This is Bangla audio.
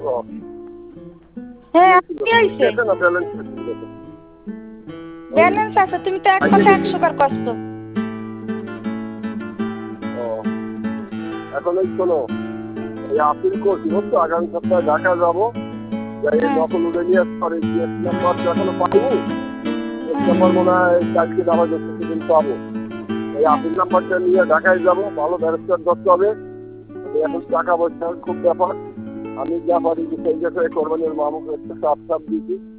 হ্যাঁ আপনি আইছে দেখেন না ব্যালেন্স ব্যালেন্স আছে তুমি তো এক কথা 100 বার কষ্ট এখন এই শোনো এই আপিল করছি বুঝছো আগামী সপ্তাহে ঢাকা যাবো যাই নকল উঠে নিয়ে আসতে জিএস নাম্বার এখনো পাইনি জিএস নাম্বার মনে হয় কালকে যাওয়া যাচ্ছে সেদিন পাবো এই আপিল নাম্বারটা নিয়ে ঢাকায় যাবো ভালো ব্যারিস্টার ধরতে হবে এখন টাকা পয়সার খুব ব্যাপার আমি যা পারি সেই জায়গায় কোরবানির মামুকে একটা চাপ দিয়েছি